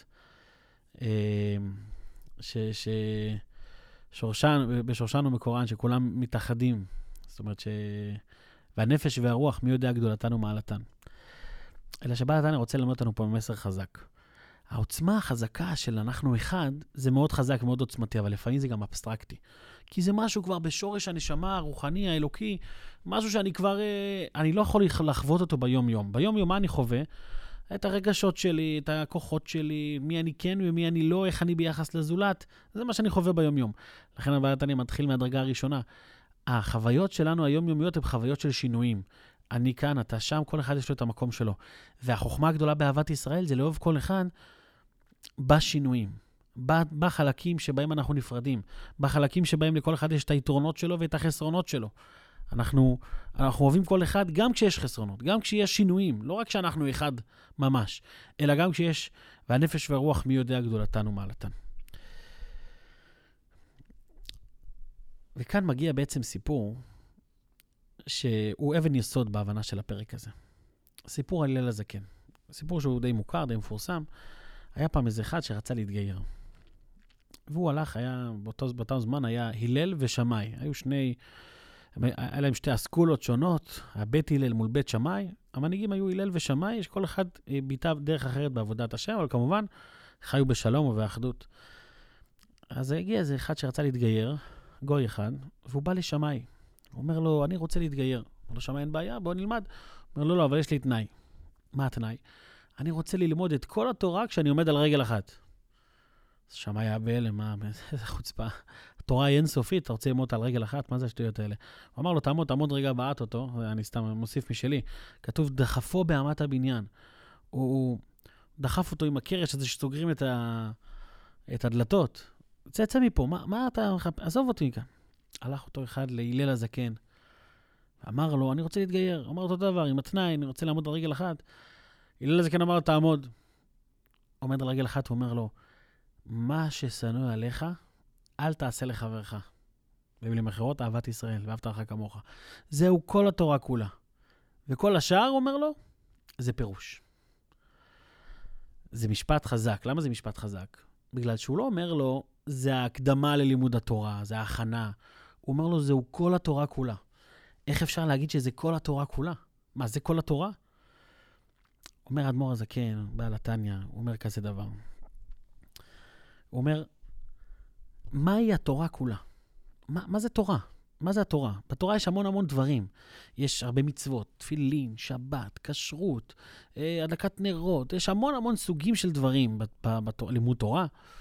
ש, ש, שורשן, בשורשן ומקורן, שכולם מתאחדים. זאת אומרת ש... והנפש והרוח, מי יודע גדולתן ומעלתן. אלא שבעל התניא רוצה ללמוד אותנו פה במסר חזק. העוצמה החזקה של אנחנו אחד, זה מאוד חזק ומאוד עוצמתי, אבל לפעמים זה גם אבסטרקטי. כי זה משהו כבר בשורש הנשמה, הרוחני, האלוקי, משהו שאני כבר, אני לא יכול לחוות אותו ביום-יום. ביום-יום מה אני חווה? את הרגשות שלי, את הכוחות שלי, מי אני כן ומי אני לא, איך אני ביחס לזולת. זה מה שאני חווה ביום-יום. לכן הבעל התניא מתחיל מהדרגה הראשונה. החוויות שלנו היומיומיות הן חוויות של שינויים. אני כאן, אתה שם, כל אחד יש לו את המקום שלו. והחוכמה הגדולה באהבת ישראל זה לאהוב כל אחד בשינויים, בחלקים שבהם אנחנו נפרדים, בחלקים שבהם לכל אחד יש את היתרונות שלו ואת החסרונות שלו. אנחנו, אנחנו אוהבים כל אחד גם כשיש חסרונות, גם כשיש שינויים, לא רק שאנחנו אחד ממש, אלא גם כשיש, והנפש והרוח מי יודע גדולתן ומעלתן. וכאן מגיע בעצם סיפור שהוא אבן יסוד בהבנה של הפרק הזה. סיפור על הלל הזקן. סיפור שהוא די מוכר, די מפורסם. היה פעם איזה אחד שרצה להתגייר. והוא הלך, היה, באותו, באותו זמן היה הלל ושמאי. היו שני, היה להם שתי אסכולות שונות, הבית הלל מול בית שמאי. המנהיגים היו הלל ושמאי, שכל אחד ביטא דרך אחרת בעבודת השם, אבל כמובן חיו בשלום ובאחדות. אז הגיע איזה אחד שרצה להתגייר, גוי אחד, והוא בא לשמאי. הוא אומר לו, אני רוצה להתגייר. אומר לו, שמאי אין בעיה, בוא נלמד. הוא אומר לו, לא, אבל יש לי תנאי. מה התנאי? אני רוצה ללמוד את כל התורה כשאני עומד על רגל אחת. אז שמאי היה בהלם, מה, איזה חוצפה. התורה היא אינסופית, אתה רוצה ללמוד על רגל אחת? מה זה השטויות האלה? הוא אמר לו, תעמוד, תעמוד רגע בעט אותו, אני סתם מוסיף משלי. כתוב, דחפו באמת הבניין. הוא דחף אותו עם הקרש הזה שסוגרים את, ה... את הדלתות. צא מפה, מה, מה אתה... עזוב אותי מכאן. הלך אותו אחד להלל הזקן. אמר לו, אני רוצה להתגייר. אמר אותו דבר, עם התנאי, אני רוצה לעמוד על רגל אחת. הלל הזקן אמר לו, תעמוד. עומד על רגל אחת, הוא אומר לו, מה ששנוא עליך, אל תעשה לחברך. במילים אחרות, אהבת ישראל, ואהבת לך כמוך. זהו כל התורה כולה. וכל השאר, אומר לו, זה פירוש. זה משפט חזק. למה זה משפט חזק? בגלל שהוא לא אומר לו, זה ההקדמה ללימוד התורה, זה ההכנה. הוא אומר לו, זהו כל התורה כולה. איך אפשר להגיד שזה כל התורה כולה? מה, זה כל התורה? אומר אדמו"ר הזקן, בעל התניא, הוא אומר כזה דבר. הוא אומר, מהי התורה כולה? מה, מה זה תורה? מה זה התורה? בתורה יש המון המון דברים. יש הרבה מצוות, תפילין, שבת, כשרות, אה, הדלקת נרות. יש המון המון סוגים של דברים בלימוד תורה.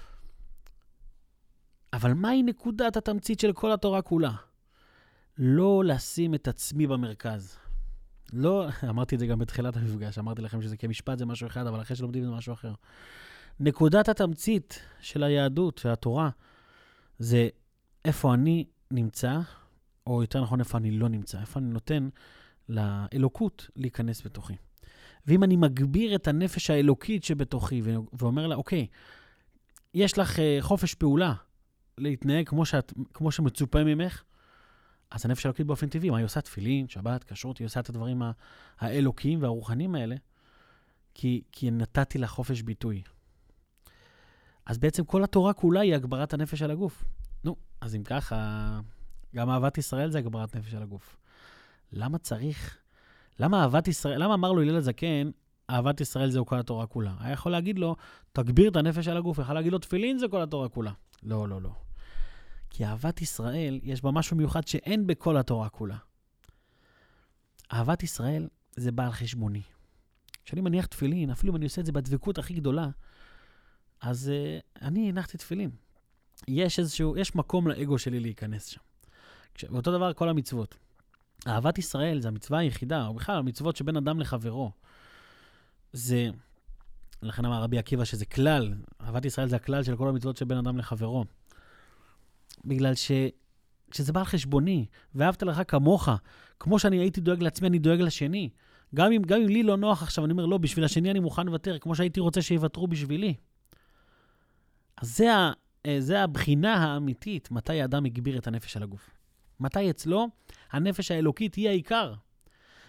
אבל מהי נקודת התמצית של כל התורה כולה? לא לשים את עצמי במרכז. לא, אמרתי את זה גם בתחילת המפגש, אמרתי לכם שזה כמשפט זה משהו אחד, אבל אחרי שלומדים זה משהו אחר. נקודת התמצית של היהדות, של התורה, זה איפה אני נמצא, או יותר נכון איפה אני לא נמצא, איפה אני נותן לאלוקות להיכנס בתוכי. ואם אני מגביר את הנפש האלוקית שבתוכי, ואומר לה, אוקיי, יש לך חופש פעולה להתנהג כמו, שאת, כמו שמצופה ממך, אז הנפש האלוקית באופן טבעי, מה היא עושה? תפילין, שבת, כשרות, היא עושה את הדברים האלוקיים והרוחניים האלה, כי, כי נתתי לה חופש ביטוי. אז בעצם כל התורה כולה היא הגברת הנפש על הגוף. נו, אז אם ככה, גם אהבת ישראל זה הגברת נפש על הגוף. למה צריך, למה אהבת ישראל, למה אמר לו הלל הזקן, אהבת ישראל זהו כל התורה כולה? היה יכול להגיד לו, תגביר את הנפש על הגוף, יכול להגיד לו, תפילין זה כל התורה כולה. לא, לא, לא. כי אהבת ישראל, יש בה משהו מיוחד שאין בכל התורה כולה. אהבת ישראל זה בעל חשבוני. כשאני מניח תפילין, אפילו אם אני עושה את זה בדבקות הכי גדולה, אז uh, אני הנחתי תפילין. יש איזשהו, יש מקום לאגו שלי להיכנס שם. כש, ואותו דבר כל המצוות. אהבת ישראל זה המצווה היחידה, או בכלל המצוות שבין אדם לחברו. זה, לכן אמר רבי עקיבא שזה כלל, אהבת ישראל זה הכלל של כל המצוות שבין אדם לחברו. בגלל ש... שזה בא על חשבוני, ואהבת לך כמוך, כמו שאני הייתי דואג לעצמי, אני דואג לשני. גם אם, גם אם לי לא נוח עכשיו, אני אומר, לא, בשביל השני אני מוכן לוותר, כמו שהייתי רוצה שיוותרו בשבילי. אז זה, ה... זה הבחינה האמיתית, מתי האדם יגביר את הנפש על הגוף. מתי אצלו הנפש האלוקית היא העיקר.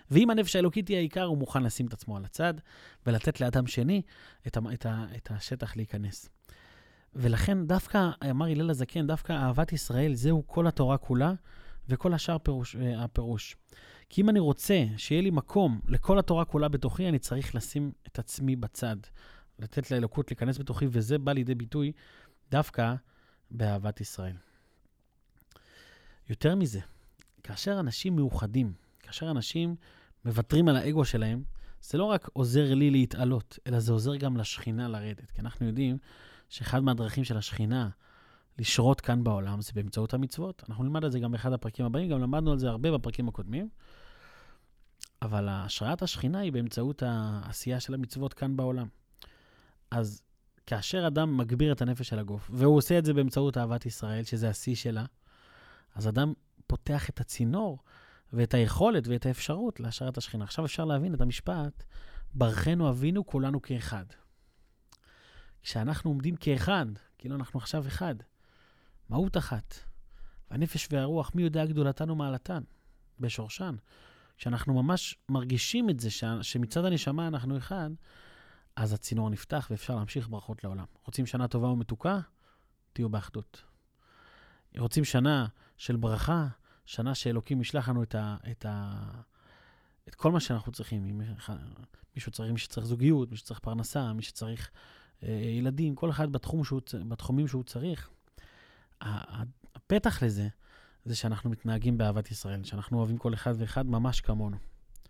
ואם הנפש האלוקית היא העיקר, הוא מוכן לשים את עצמו על הצד, ולתת לאדם שני את, ה, את, ה, את השטח להיכנס. ולכן דווקא, אמר הלל הזקן, דווקא אהבת ישראל, זהו כל התורה כולה, וכל השאר פירוש, הפירוש. כי אם אני רוצה שיהיה לי מקום לכל התורה כולה בתוכי, אני צריך לשים את עצמי בצד, לתת לאלוקות להיכנס בתוכי, וזה בא לידי ביטוי דווקא באהבת ישראל. יותר מזה, כאשר אנשים מאוחדים, כאשר אנשים מוותרים על האגו שלהם, זה לא רק עוזר לי להתעלות, אלא זה עוזר גם לשכינה לרדת. כי אנחנו יודעים שאחד מהדרכים של השכינה לשרות כאן בעולם זה באמצעות המצוות. אנחנו נלמד על זה גם באחד הפרקים הבאים, גם למדנו על זה הרבה בפרקים הקודמים. אבל השראת השכינה היא באמצעות העשייה של המצוות כאן בעולם. אז כאשר אדם מגביר את הנפש של הגוף, והוא עושה את זה באמצעות אהבת ישראל, שזה השיא שלה, אז אדם פותח את הצינור ואת היכולת ואת האפשרות להשראת השכינה. עכשיו אפשר להבין את המשפט, ברכנו אבינו כולנו כאחד. כשאנחנו עומדים כאחד, כאילו אנחנו עכשיו אחד, מהות אחת, והנפש והרוח, מי יודע גדולתן ומעלתן, בשורשן. כשאנחנו ממש מרגישים את זה, ש... שמצד הנשמה אנחנו אחד, אז הצינור נפתח ואפשר להמשיך ברכות לעולם. רוצים שנה טובה ומתוקה? תהיו באחדות. רוצים שנה של ברכה, שנה שאלוקים ישלח לנו את, ה... את, ה... את כל מה שאנחנו צריכים. מישהו צריך, מי שצריך זוגיות, מי שצריך פרנסה, מי שצריך אה, ילדים, כל אחד בתחום שהוא... בתחומים שהוא צריך. הפתח לזה, זה שאנחנו מתנהגים באהבת ישראל, שאנחנו אוהבים כל אחד ואחד ממש כמונו.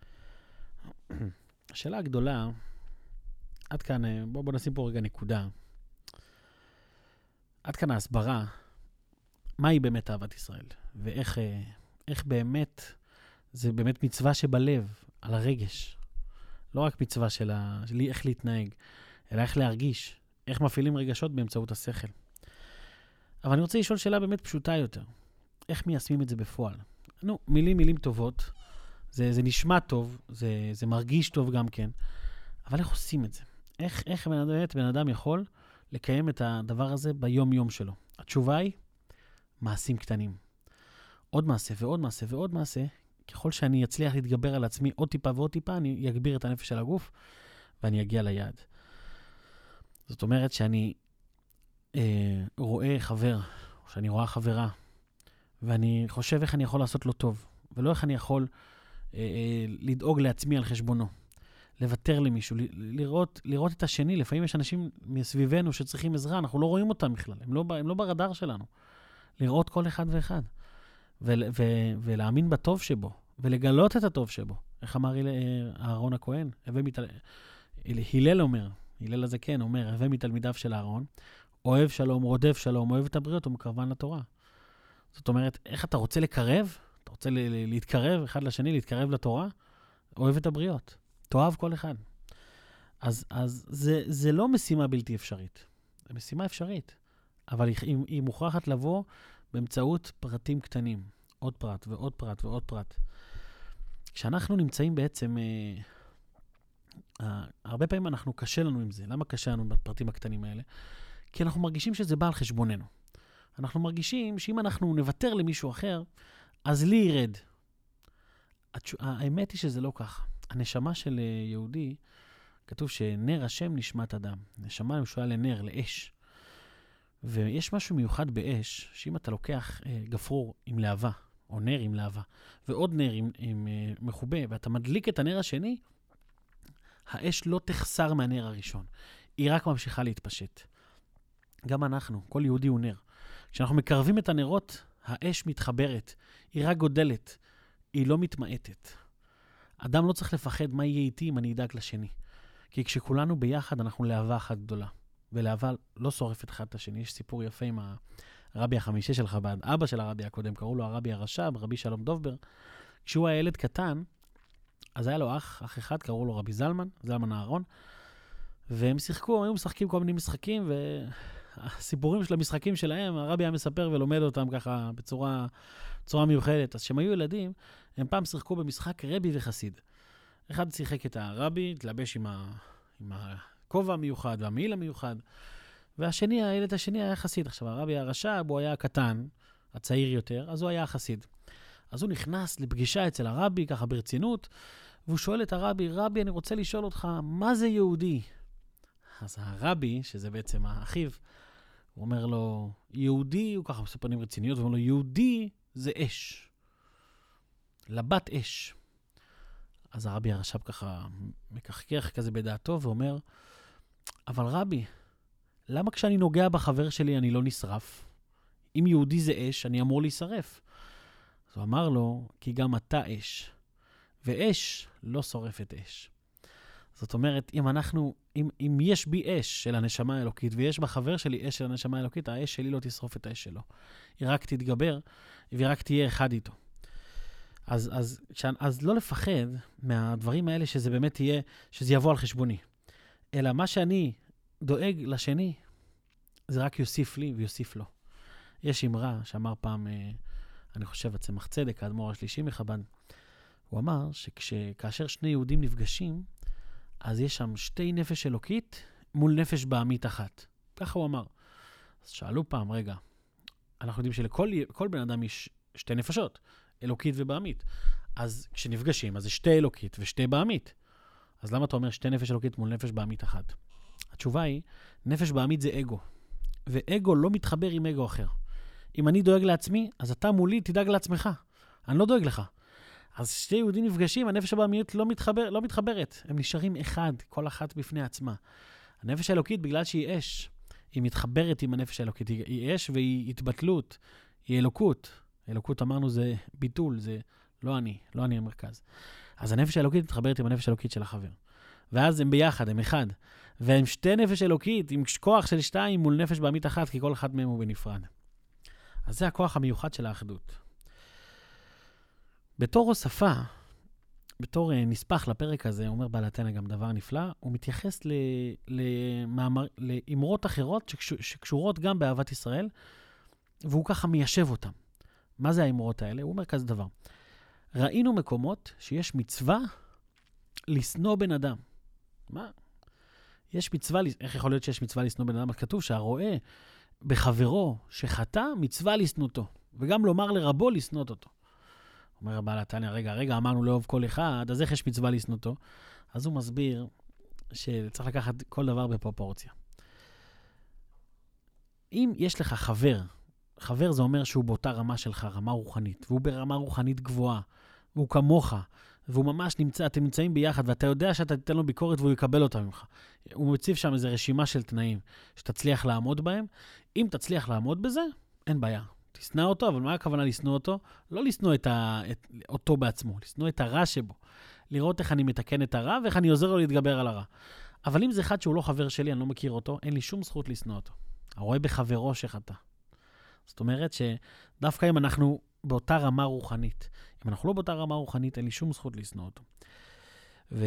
השאלה הגדולה, עד כאן, בוא, בוא נשים פה רגע נקודה. עד כאן ההסברה, מהי באמת אהבת ישראל? ואיך איך באמת, זה באמת מצווה שבלב, על הרגש. לא רק מצווה של ה, שלי איך להתנהג, אלא איך להרגיש, איך מפעילים רגשות באמצעות השכל. אבל אני רוצה לשאול שאלה באמת פשוטה יותר. איך מיישמים את זה בפועל? נו, מילים, מילים טובות. זה, זה נשמע טוב, זה, זה מרגיש טוב גם כן. אבל איך עושים את זה? איך, איך באמת בן אדם יכול לקיים את הדבר הזה ביום-יום שלו? התשובה היא, מעשים קטנים. עוד מעשה ועוד מעשה ועוד מעשה, ככל שאני אצליח להתגבר על עצמי עוד טיפה ועוד טיפה, אני אגביר את הנפש של הגוף, ואני אגיע ליעד. זאת אומרת שאני אה, רואה חבר, או שאני רואה חברה, ואני חושב איך אני יכול לעשות לו טוב, ולא איך אני יכול אה, אה, לדאוג לעצמי על חשבונו. לוותר למישהו, ל- לראות, לראות את השני. לפעמים יש אנשים מסביבנו שצריכים עזרה, אנחנו לא רואים אותם בכלל, הם לא, הם לא ברדאר שלנו. לראות כל אחד ואחד, ו- ו- ולהאמין בטוב שבו, ולגלות את הטוב שבו. איך אמר אהרון הכהן? מתל... הלל אומר, הלל הזקן אומר, הווה מתלמידיו של אהרון, אוהב שלום, רודף שלום, אוהב את הבריות ומקרבן לתורה. זאת אומרת, איך אתה רוצה לקרב? אתה רוצה ל- להתקרב אחד לשני, להתקרב לתורה? אוהב את הבריות. תאהב כל אחד. אז, אז זה, זה לא משימה בלתי אפשרית. זה משימה אפשרית. אבל היא, היא מוכרחת לבוא באמצעות פרטים קטנים. עוד פרט ועוד פרט ועוד פרט. כשאנחנו נמצאים בעצם, אה, אה, הרבה פעמים אנחנו קשה לנו עם זה. למה קשה לנו בפרטים הקטנים האלה? כי אנחנו מרגישים שזה בא על חשבוננו. אנחנו מרגישים שאם אנחנו נוותר למישהו אחר, אז לי ירד. האמת היא שזה לא ככה. הנשמה של יהודי, כתוב שנר השם נשמת אדם. נשמה משויה לנר, לאש. ויש משהו מיוחד באש, שאם אתה לוקח אה, גפרור עם להבה, או נר עם להבה, ועוד נר עם, עם אה, מחובה, ואתה מדליק את הנר השני, האש לא תחסר מהנר הראשון. היא רק ממשיכה להתפשט. גם אנחנו, כל יהודי הוא נר. כשאנחנו מקרבים את הנרות, האש מתחברת. היא רק גודלת. היא לא מתמעטת. אדם לא צריך לפחד מה יהיה איתי אם אני אדאג לשני. כי כשכולנו ביחד אנחנו להבה אחת גדולה. ולהבה לא שורפת אחד את השני. יש סיפור יפה עם הרבי החמישי של חב"ד. אבא של הרבי הקודם, קראו לו הרבי הרש"ב, רבי שלום דובבר. כשהוא היה ילד קטן, אז היה לו אח, אח אחד, קראו לו רבי זלמן, זלמן אהרון. והם שיחקו, היו משחקים כל מיני משחקים, והסיפורים של המשחקים שלהם, הרבי היה מספר ולומד אותם ככה בצורה, בצורה מיוחדת. אז כשהם היו ילדים, הם פעם שיחקו במשחק רבי וחסיד. אחד שיחק את הרבי, התלבש עם, ה, עם הכובע המיוחד והמעיל המיוחד, והשני, הילד השני היה חסיד. עכשיו, הרבי הרש"ב, הוא היה קטן, הצעיר יותר, אז הוא היה חסיד. אז הוא נכנס לפגישה אצל הרבי, ככה ברצינות, והוא שואל את הרבי, רבי, אני רוצה לשאול אותך, מה זה יהודי? אז הרבי, שזה בעצם האחיו, הוא אומר לו, יהודי, הוא ככה עושה פנים רציניות, והוא אומר לו, יהודי זה אש. לבת אש. אז הרבי הרש"ב ככה מקחקח כזה בדעתו, ואומר, אבל רבי, למה כשאני נוגע בחבר שלי אני לא נשרף? אם יהודי זה אש, אני אמור להישרף. אז הוא אמר לו, כי גם אתה אש. ואש לא שורפת אש. זאת אומרת, אם אנחנו, אם, אם יש בי אש של הנשמה האלוקית, ויש בחבר שלי אש של הנשמה האלוקית, האש שלי לא תשרוף את האש שלו. היא רק תתגבר, והיא רק תהיה אחד איתו. אז, אז, אז לא לפחד מהדברים האלה שזה באמת יהיה, שזה יבוא על חשבוני. אלא מה שאני דואג לשני, זה רק יוסיף לי ויוסיף לו. יש אמרה שאמר פעם, אני חושב, הצמח צדק, האדמו"ר השלישי מחב"ד, הוא אמר שכאשר שני יהודים נפגשים, אז יש שם שתי נפש אלוקית מול נפש בעמית אחת. ככה הוא אמר. אז שאלו פעם, רגע, אנחנו יודעים שלכל כל בן אדם יש שתי נפשות, אלוקית ובעמית. אז כשנפגשים, אז זה שתי אלוקית ושתי בעמית. אז למה אתה אומר שתי נפש אלוקית מול נפש בעמית אחת? התשובה היא, נפש בעמית זה אגו. ואגו לא מתחבר עם אגו אחר. אם אני דואג לעצמי, אז אתה מולי תדאג לעצמך. אני לא דואג לך. אז שתי יהודים נפגשים, הנפש הבעמיות לא, מתחבר, לא מתחברת. הם נשארים אחד, כל אחת בפני עצמה. הנפש האלוקית, בגלל שהיא אש, היא מתחברת עם הנפש האלוקית. היא, היא אש והיא התבטלות, היא אלוקות. אלוקות אמרנו זה ביטול, זה לא אני, לא אני המרכז. אז הנפש האלוקית מתחברת עם הנפש האלוקית של החבר. ואז הם ביחד, הם אחד. והם שתי נפש אלוקית, עם כוח של שתיים מול נפש בעמית אחת, כי כל אחד מהם הוא בנפרד. אז זה הכוח המיוחד של האחדות. בתור הוספה, בתור נספח לפרק הזה, אומר בעל התנא גם דבר נפלא, הוא מתייחס למאמר, לאמרות אחרות שקשורות גם באהבת ישראל, והוא ככה מיישב אותם. מה זה האמרות האלה? הוא אומר כזה דבר. ראינו מקומות שיש מצווה לשנוא בן אדם. מה? יש מצווה, איך יכול להיות שיש מצווה לשנוא בן אדם? כתוב שהרואה בחברו שחטא, מצווה לשנותו. וגם לומר לרבו לשנות אותו. אומר בעל התנא, רגע, רגע, אמרנו לאהוב כל אחד, אז איך יש מצווה לשנותו? אז הוא מסביר שצריך לקחת כל דבר בפרופורציה. אם יש לך חבר, חבר זה אומר שהוא באותה רמה שלך, רמה רוחנית, והוא ברמה רוחנית גבוהה, והוא כמוך, והוא ממש נמצא, אתם נמצאים ביחד, ואתה יודע שאתה תיתן לו ביקורת והוא יקבל אותה ממך. הוא מציב שם איזו רשימה של תנאים, שתצליח לעמוד בהם. אם תצליח לעמוד בזה, אין בעיה. תשנא אותו, אבל מה הכוונה לשנוא אותו? לא לשנוא את ה... את... אותו בעצמו, לשנוא את הרע שבו. לראות איך אני מתקן את הרע, ואיך אני עוזר לו להתגבר על הרע. אבל אם זה אחד שהוא לא חבר שלי, אני לא מכיר אותו, אין לי שום זכות לשנוא אותו. הרואה בחברו שחטא. זאת אומרת שדווקא אם אנחנו באותה רמה רוחנית, אם אנחנו לא באותה רמה רוחנית, אין לי שום זכות לשנוא אותו. ו...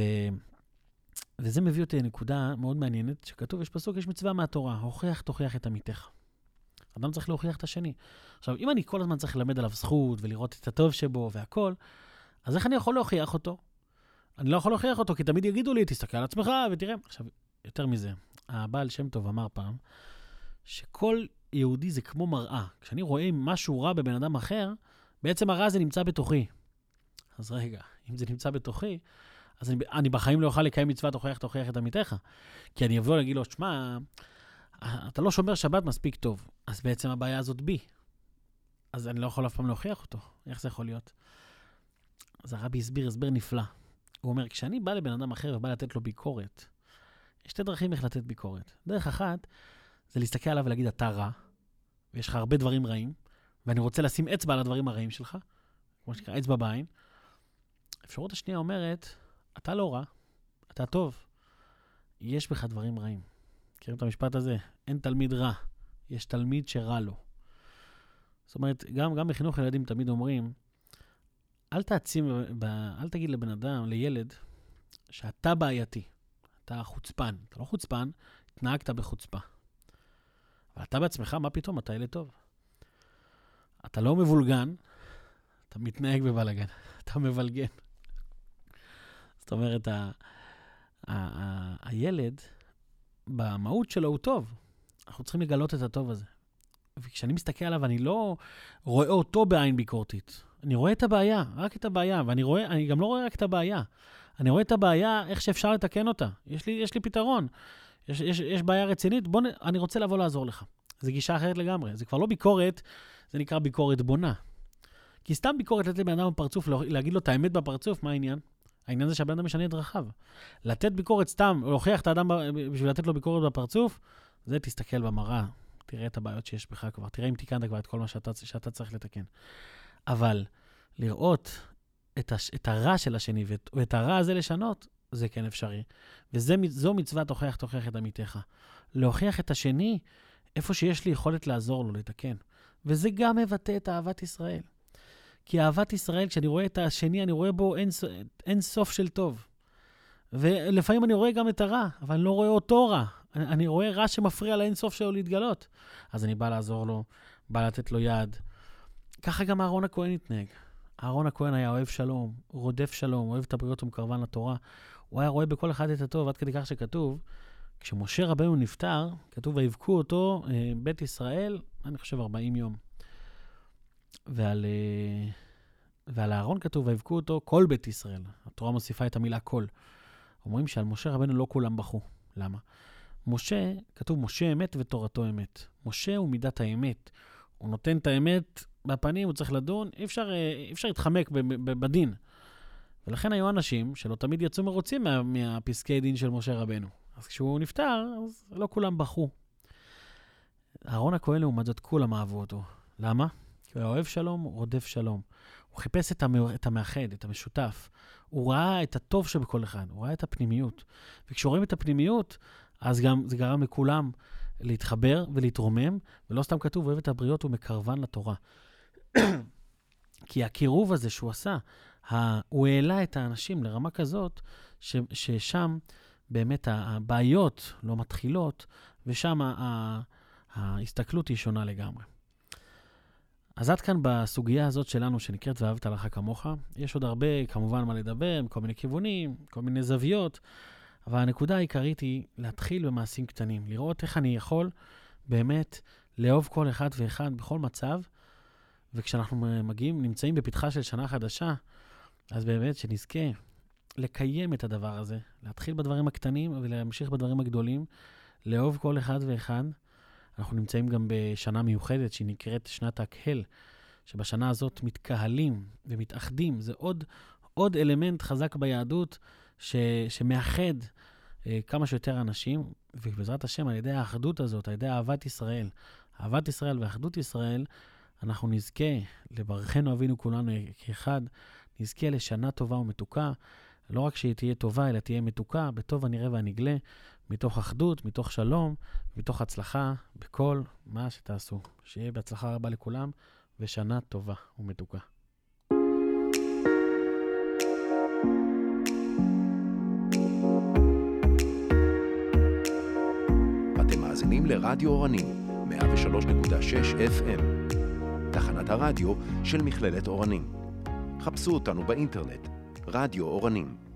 וזה מביא אותי לנקודה מאוד מעניינת, שכתוב, יש פסוק, יש מצווה מהתורה, הוכיח תוכיח את עמיתך. אדם צריך להוכיח את השני. עכשיו, אם אני כל הזמן צריך ללמד עליו זכות, ולראות את הטוב שבו והכל, אז איך אני יכול להוכיח אותו? אני לא יכול להוכיח אותו, כי תמיד יגידו לי, תסתכל על עצמך ותראה. עכשיו, יותר מזה, הבעל שם טוב אמר פעם, שכל יהודי זה כמו מראה. כשאני רואה משהו רע בבן אדם אחר, בעצם הרע הזה נמצא בתוכי. אז רגע, אם זה נמצא בתוכי, אז אני, אני בחיים לא אוכל לקיים מצווה תוכיח תוכיח את עמיתך. כי אני אבוא להגיד לו, שמה, אתה לא שומר שבת מספיק טוב. אז בעצם הבעיה הזאת בי. אז אני לא יכול אף פעם להוכיח אותו. איך זה יכול להיות? אז הרבי הסביר, הסבר נפלא. הוא אומר, כשאני בא לבן אדם אחר ובא לתת לו ביקורת, יש שתי דרכים איך לתת ביקורת. דרך אחת, זה להסתכל עליו ולהגיד, אתה רע, ויש לך הרבה דברים רעים, ואני רוצה לשים אצבע על הדברים הרעים שלך, כמו שנקרא, אצבע בעין. האפשרות השנייה אומרת, אתה לא רע, אתה טוב. יש בך דברים רעים. מכירים את המשפט הזה? אין תלמיד רע, יש תלמיד שרע לו. זאת אומרת, גם, גם בחינוך ילדים תמיד אומרים, אל תעצים, אל תגיד לבן אדם, לילד, שאתה בעייתי, אתה חוצפן. אתה לא חוצפן, התנהגת בחוצפה. אבל אתה בעצמך, מה פתאום? אתה ילד טוב. אתה לא מבולגן, אתה מתנהג בבלגן, אתה מבלגן. זאת אומרת, ה- ה- ה- הילד, במהות שלו הוא טוב. אנחנו צריכים לגלות את הטוב הזה. וכשאני מסתכל עליו, אני לא רואה אותו בעין ביקורתית. אני רואה את הבעיה, רק את הבעיה, ואני רואה, אני גם לא רואה רק את הבעיה. אני רואה את הבעיה, איך שאפשר לתקן אותה. יש לי, יש לי פתרון. יש, יש, יש בעיה רצינית, בוא, אני רוצה לבוא לעזור לך. זו גישה אחרת לגמרי. זה כבר לא ביקורת, זה נקרא ביקורת בונה. כי סתם ביקורת לתת לבן אדם בפרצוף, להגיד לו את האמת בפרצוף, מה העניין? העניין זה שהבן אדם משנה את דרכיו. לתת ביקורת סתם, או להוכיח את האדם בשביל לתת לו ביקורת בפרצוף, זה תסתכל במראה, תראה את הבעיות שיש בך כבר, תראה אם תיקנת כבר את כל מה שאתה, שאתה צריך לתקן. אבל לראות את, הש, את הרע של השני, ואת, ואת הרע הזה לשנות, זה כן אפשרי. וזו מצווה תוכיח, תוכיח את עמיתך. להוכיח את השני, איפה שיש לי יכולת לעזור לו, לתקן. וזה גם מבטא את אהבת ישראל. כי אהבת ישראל, כשאני רואה את השני, אני רואה בו אין, אין סוף של טוב. ולפעמים אני רואה גם את הרע, אבל אני לא רואה אותו רע. אני, אני רואה רע שמפריע לאין סוף שלו להתגלות. אז אני בא לעזור לו, בא לתת לו יד. ככה גם אהרון הכהן התנהג. אהרון הכהן היה אוהב שלום, רודף שלום, אוהב את הבריות ומקרבן לתורה. הוא היה רואה בכל אחד את הטוב, עד כדי כך שכתוב, כשמשה רבנו נפטר, כתוב, ויבכו אותו בית ישראל, אני חושב ארבעים יום. ועל, ועל אהרון כתוב, ויבכו אותו כל בית ישראל. התורה מוסיפה את המילה כל. אומרים שעל משה רבנו לא כולם בכו. למה? משה, כתוב משה אמת ותורתו אמת. משה הוא מידת האמת. הוא נותן את האמת בפנים, הוא צריך לדון, אי אפשר, אי אפשר להתחמק בדין. ולכן היו אנשים שלא תמיד יצאו מרוצים מה, מהפסקי דין של משה רבנו. אז כשהוא נפטר, אז לא כולם בכו. אהרון הכהן לעומת זאת, כולם אהבו אותו. למה? כי הוא אוהב שלום, הוא רודף שלום. הוא חיפש את, המ... את המאחד, את המשותף. הוא ראה את הטוב שבכל אחד, הוא ראה את הפנימיות. וכשרואים את הפנימיות, אז גם זה גרם לכולם להתחבר ולהתרומם, ולא סתם כתוב, אוהב את הבריות ומקרבן לתורה. כי הקירוב הזה שהוא עשה, הוא העלה את האנשים לרמה כזאת, ש... ששם באמת הבעיות לא מתחילות, ושם ה... ההסתכלות היא שונה לגמרי. אז עד כאן בסוגיה הזאת שלנו, שנקראת ואהבת לך כמוך, יש עוד הרבה, כמובן, מה לדבר, כל מיני כיוונים, כל מיני זוויות, אבל הנקודה העיקרית היא להתחיל במעשים קטנים, לראות איך אני יכול באמת לאהוב כל אחד ואחד בכל מצב, וכשאנחנו מגיעים, נמצאים בפתחה של שנה חדשה, אז באמת שנזכה לקיים את הדבר הזה, להתחיל בדברים הקטנים ולהמשיך בדברים הגדולים, לאהוב כל אחד ואחד. אנחנו נמצאים גם בשנה מיוחדת שהיא נקראת שנת הקהל, שבשנה הזאת מתקהלים ומתאחדים. זה עוד, עוד אלמנט חזק ביהדות ש, שמאחד אה, כמה שיותר אנשים, ובעזרת השם על ידי האחדות הזאת, על ידי אהבת ישראל, אהבת ישראל ואחדות ישראל, אנחנו נזכה לברכנו אבינו כולנו כאחד, נזכה לשנה טובה ומתוקה, לא רק שהיא תהיה טובה, אלא תהיה מתוקה, בטוב הנראה והנגלה, מתוך אחדות, מתוך שלום, מתוך הצלחה, בכל מה שתעשו. שיהיה בהצלחה רבה לכולם, ושנה טובה ומתוקה. אתם מאזינים לרדיו אורנים, מאה ושלוש נקודה שש אף אם, תחנת הרדיו של מכללת אורנים. חפשו אותנו באינטרנט, רדיו אורנים.